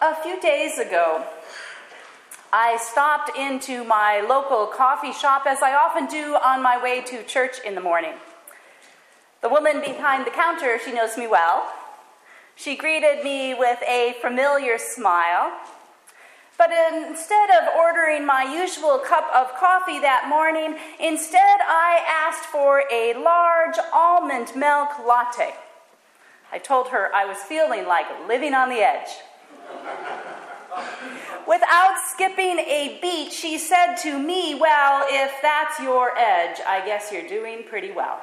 A few days ago, I stopped into my local coffee shop, as I often do on my way to church in the morning. The woman behind the counter, she knows me well. She greeted me with a familiar smile. But instead of ordering my usual cup of coffee that morning, instead I asked for a large almond milk latte. I told her I was feeling like living on the edge. Without skipping a beat, she said to me, "Well, if that's your edge, I guess you're doing pretty well."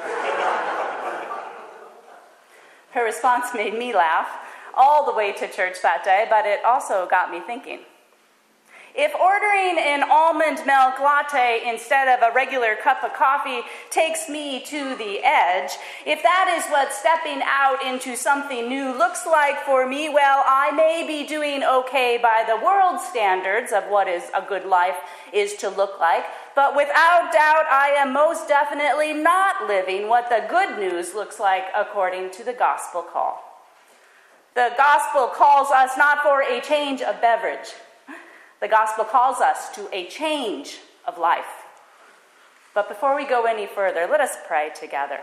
Her response made me laugh all the way to church that day, but it also got me thinking. If ordering an almond milk latte instead of a regular cup of coffee takes me to the edge, if that is what stepping out into something new looks like for me, well, I may be doing okay by the world standards of what is a good life is to look like, but without doubt, I am most definitely not living what the good news looks like according to the gospel call. The gospel calls us not for a change of beverage. The gospel calls us to a change of life. But before we go any further, let us pray together.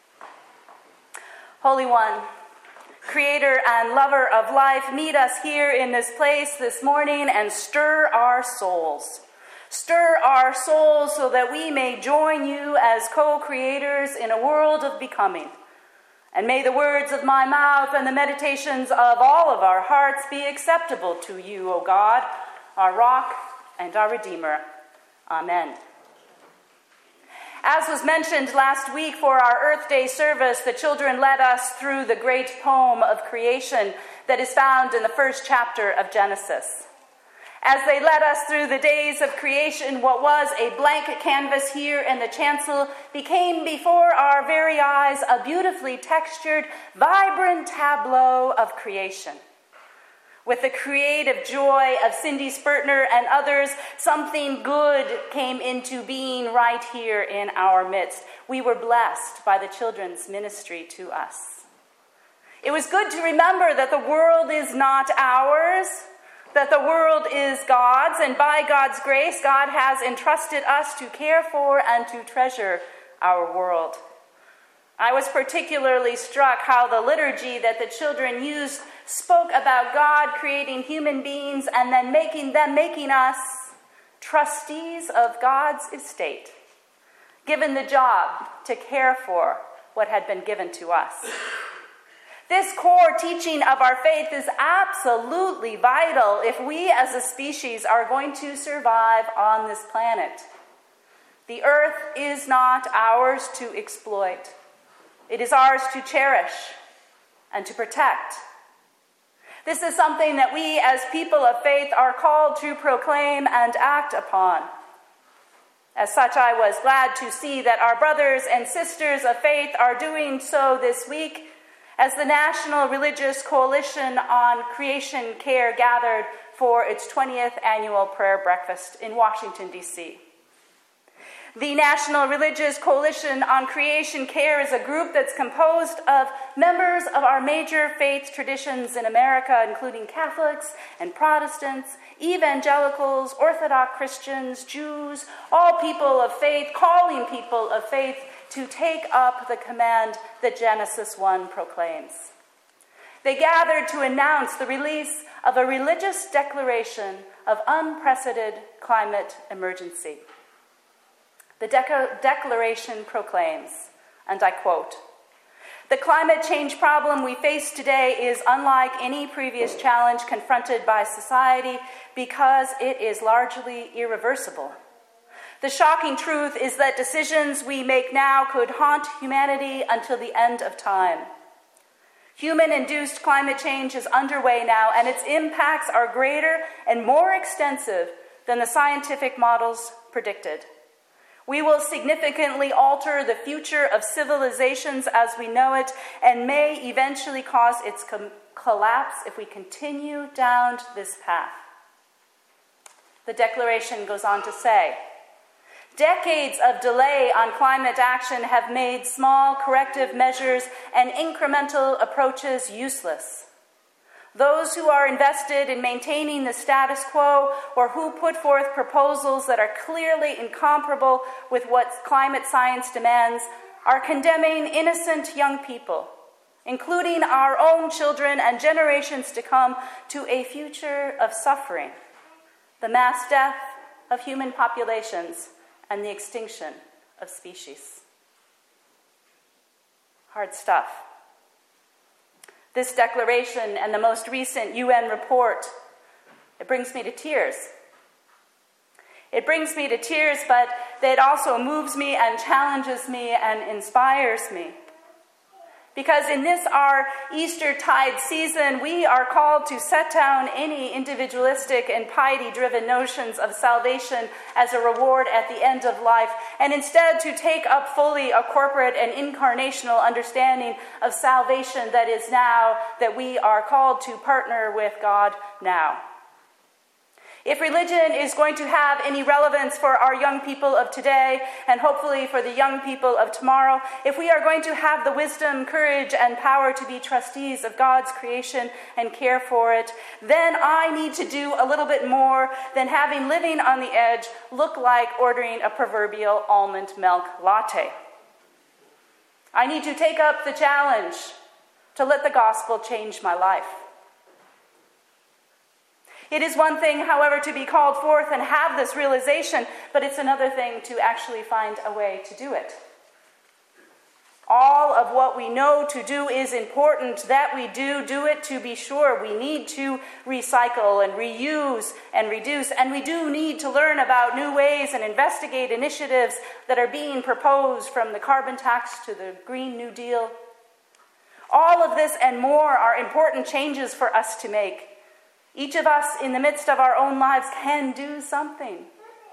Holy One, creator and lover of life, meet us here in this place this morning and stir our souls. Stir our souls so that we may join you as co-creators in a world of becoming. And may the words of my mouth and the meditations of all of our hearts be acceptable to you, O God, our rock and our Redeemer. Amen. As was mentioned last week for our Earth Day service, the children led us through the great poem of creation that is found in the first chapter of Genesis. As they led us through the days of creation, what was a blank canvas here in the chancel became before our very eyes a beautifully textured, vibrant tableau of creation. With the creative joy of Cindy Spurtner and others, something good came into being right here in our midst. We were blessed by the children's ministry to us. It was good to remember that the world is not ours, that the world is God's, and by God's grace, God has entrusted us to care for and to treasure our world. I was particularly struck how the liturgy that the children used spoke about God creating human beings and then making us trustees of God's estate, given the job to care for what had been given to us. This core teaching of our faith is absolutely vital if we as a species are going to survive on this planet. The earth is not ours to exploit. It is ours to cherish and to protect. This is something that we as people of faith are called to proclaim and act upon. As such, I was glad to see that our brothers and sisters of faith are doing so this week as the National Religious Coalition on Creation Care gathered for its 20th annual prayer breakfast in Washington, D.C. The National Religious Coalition on Creation Care is a group that's composed of members of our major faith traditions in America, including Catholics and Protestants, evangelicals, Orthodox Christians, Jews, all people of faith, calling people of faith to take up the command that Genesis 1 proclaims. They gathered to announce the release of a religious declaration of unprecedented climate emergency. The declaration proclaims, and I quote, "The climate change problem we face today is unlike any previous challenge confronted by society because it is largely irreversible. The shocking truth is that decisions we make now could haunt humanity until the end of time. Human-induced climate change is underway now, and its impacts are greater and more extensive than the scientific models predicted. We will significantly alter the future of civilizations as we know it and may eventually cause its collapse if we continue down this path." The declaration goes on to say, "Decades of delay on climate action have made small corrective measures and incremental approaches useless. those who are invested in maintaining the status quo or who put forth proposals that are clearly incomparable with what climate science demands, are condemning innocent young people, including our own children and generations to come, to a future of suffering, the mass death of human populations, and the extinction of species. Hard stuff. This declaration and the most recent UN report, it brings me to tears. It brings me to tears, but it also moves me and challenges me and inspires me. Because in this, our Eastertide season, we are called to set down any individualistic and piety-driven notions of salvation as a reward at the end of life, and instead to take up fully a corporate and incarnational understanding of salvation that is now, that we are called to partner with God now. If religion is going to have any relevance for our young people of today, and hopefully for the young people of tomorrow, if we are going to have the wisdom, courage, and power to be trustees of God's creation and care for it, then I need to do a little bit more than having living on the edge look like ordering a proverbial almond milk latte. I need to take up the challenge to let the gospel change my life. It is one thing, however, to be called forth and have this realization, but it's another thing to actually find a way to do it. All of what we know to do is important. That we do it to be sure. We need to recycle and reuse and reduce, and we do need to learn about new ways and investigate initiatives that are being proposed, from the carbon tax to the Green New Deal. All of this and more are important changes for us to make. Each of us, in the midst of our own lives, can do something.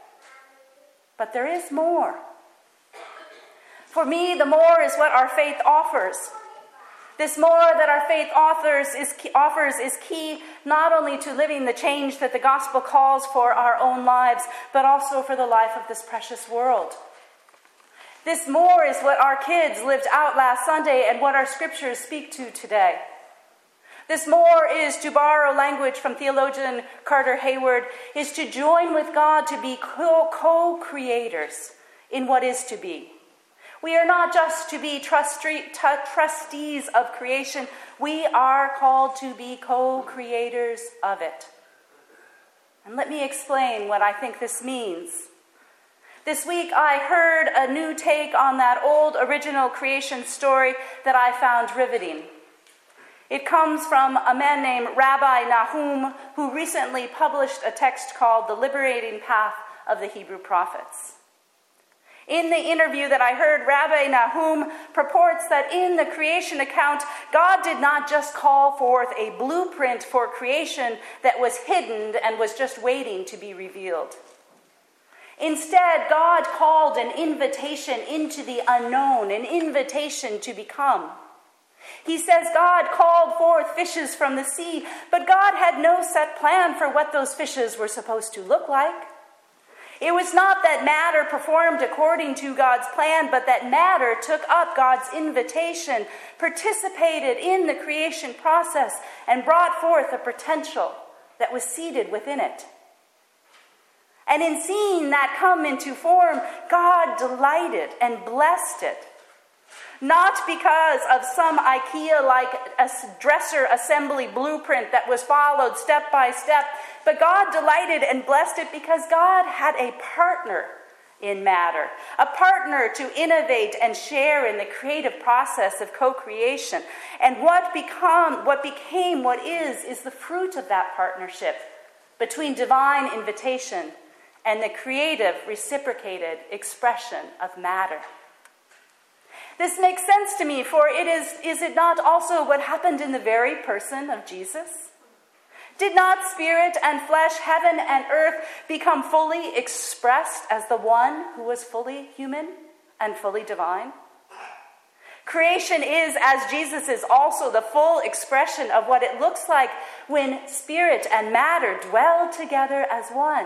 But there is more. For me, the more is what our faith offers. This more that our faith offers is key not only to living the change that the gospel calls for our own lives, but also for the life of this precious world. This more is what our kids lived out last Sunday and what our scriptures speak to today. This more is, to borrow language from theologian Carter Hayward, is to join with God to be co-creators in what is to be. We are not just to be trustees of creation. We are called to be co-creators of it. And let me explain what I think this means. This week I heard a new take on that old original creation story that I found riveting. It comes from a man named Rabbi Nahum, who recently published a text called The Liberating Path of the Hebrew Prophets. In the interview that I heard, Rabbi Nahum purports that in the creation account, God did not just call forth a blueprint for creation that was hidden and was just waiting to be revealed. Instead, God called an invitation into the unknown, an invitation to become. He says God called forth fishes from the sea, but God had no set plan for what those fishes were supposed to look like. It was not that matter performed according to God's plan, but that matter took up God's invitation, participated in the creation process, and brought forth a potential that was seated within it. And in seeing that come into form, God delighted and blessed it. Not because of some IKEA-like dresser assembly blueprint that was followed step by step, but God delighted and blessed it because God had a partner in matter, a partner to innovate and share in the creative process of co-creation. And what became what is the fruit of that partnership between divine invitation and the creative reciprocated expression of matter. This makes sense to me, for is it not also what happened in the very person of Jesus? Did not spirit and flesh, heaven and earth, become fully expressed as the one who was fully human and fully divine? Creation is, as Jesus is, also the full expression of what it looks like when spirit and matter dwell together as one.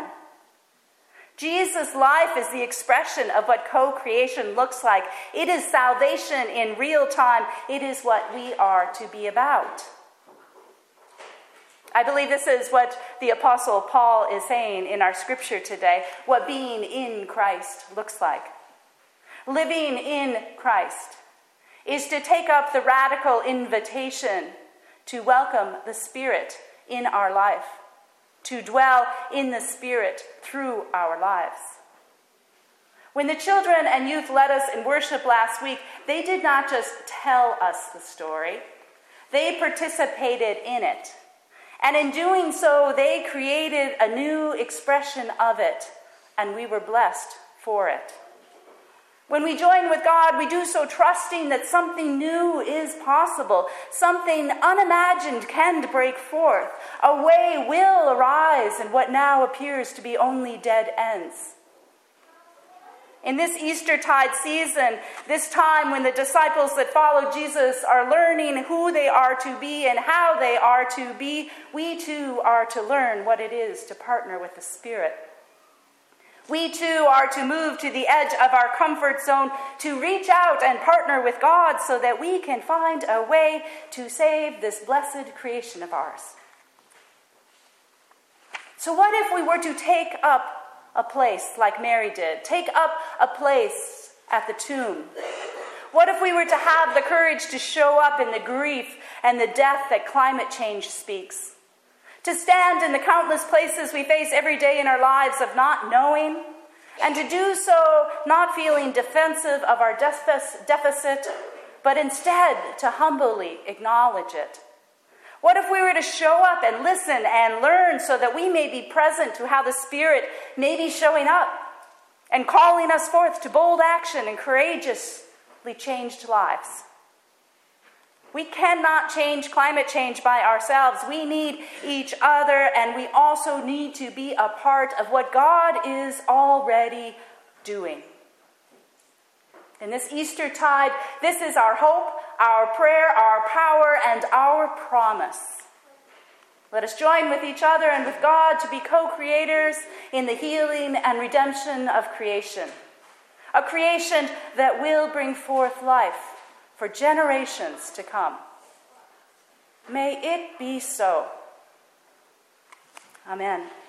Jesus' life is the expression of what co-creation looks like. It is salvation in real time. It is what we are to be about. I believe this is what the Apostle Paul is saying in our scripture today, what being in Christ looks like. Living in Christ is to take up the radical invitation to welcome the Spirit in our life, to dwell in the Spirit through our lives. When the children and youth led us in worship last week, they did not just tell us the story, they participated in it. And in doing so, they created a new expression of it, and we were blessed for it. When we join with God, we do so trusting that something new is possible, something unimagined can break forth, a way will arise in what now appears to be only dead ends. In this Eastertide season, this time when the disciples that follow Jesus are learning who they are to be and how they are to be, we too are to learn what it is to partner with the Spirit. We too are to move to the edge of our comfort zone, to reach out and partner with God so that we can find a way to save this blessed creation of ours. So what if we were to take up a place like Mary did, take up a place at the tomb? What if we were to have the courage to show up in the grief and the death that climate change speaks? To stand in the countless places we face every day in our lives of not knowing, and to do so not feeling defensive of our deficit, but instead to humbly acknowledge it. What if we were to show up and listen and learn so that we may be present to how the Spirit may be showing up and calling us forth to bold action and courageously changed lives? We cannot change climate change by ourselves. We need each other, and we also need to be a part of what God is already doing. In this Eastertide, this is our hope, our prayer, our power, and our promise. Let us join with each other and with God to be co-creators in the healing and redemption of creation. A creation that will bring forth life for generations to come. May it be so. Amen.